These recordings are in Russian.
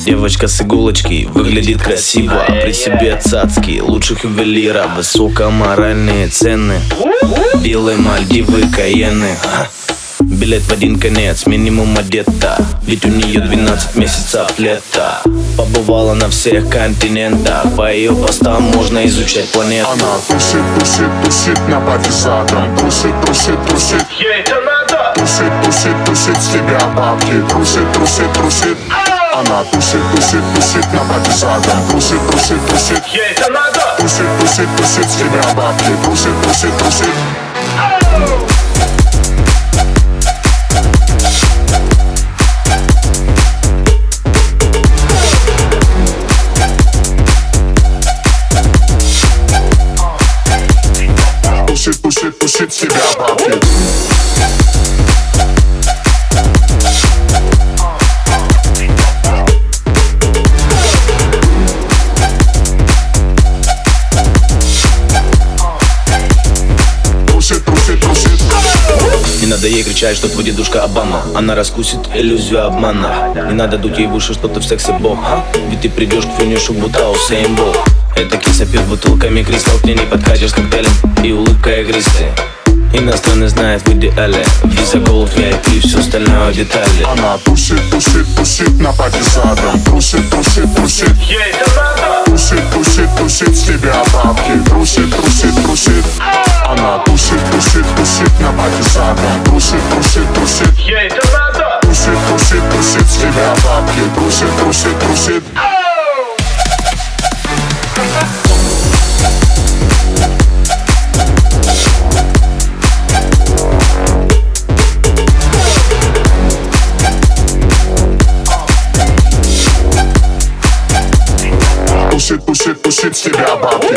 Девочка с иголочки выглядит красиво, а при себе цацки лучших ювелира. Высокоморальные цены, белые Мальдивы, Каены. Билет в один конец, минимум одета, ведь у нее 12 месяцев лета. Побывала на всех континентах, по ее постам можно изучать планету. Она тусит, тусит, тусит на пати задом. Трусит, трусит, трусит, ей это надо. Тусит, тусит, тусит с тебя бабки. Трусит, трусит, трусит. Она тусит, тусит, тусит на пати задом. Трусит, трусит, трусит, Ей это надо. Тусит, тусит, тусит с тебя бабки. Трусит, трусит, трусит. Тусит, тусит, тусит с тебя бабки. Не надо ей кричать, что твой дедушка Обама. Она раскусит иллюзию обмана. Не надо дуть ей в уши, что ты в сексе бог. Ведь ты придешь к финишу, будто Усейн Болт. Это киса пьет бутылками кристалл, к ней не подкатишь коктейлем и улыбкой игристой. Иностранный знает в идеале Visa Gold, VIP, все остальное детали. Она тусит, тусит, тусит на пати задом. Трусит, трусит, трусит, Ей это надо. тусит, тусит, тусит с тебя бабки. Трусит, трусит, трусит. Она тусит, тусит, тусит на пати задом. Трусит, трусит, трусит, Ей это надо. тусит, тусит, трусит с тебя бабки. Трусит, трусит, трусит. Тусит, тусит, тусит с тебя бабки.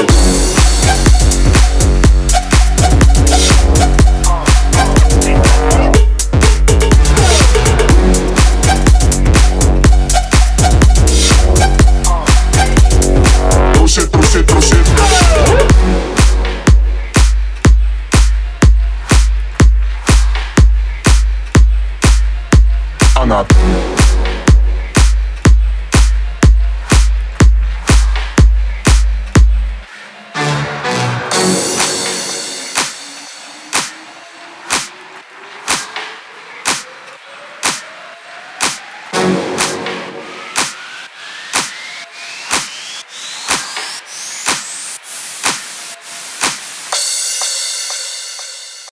Трусит, трусит, трусит. Она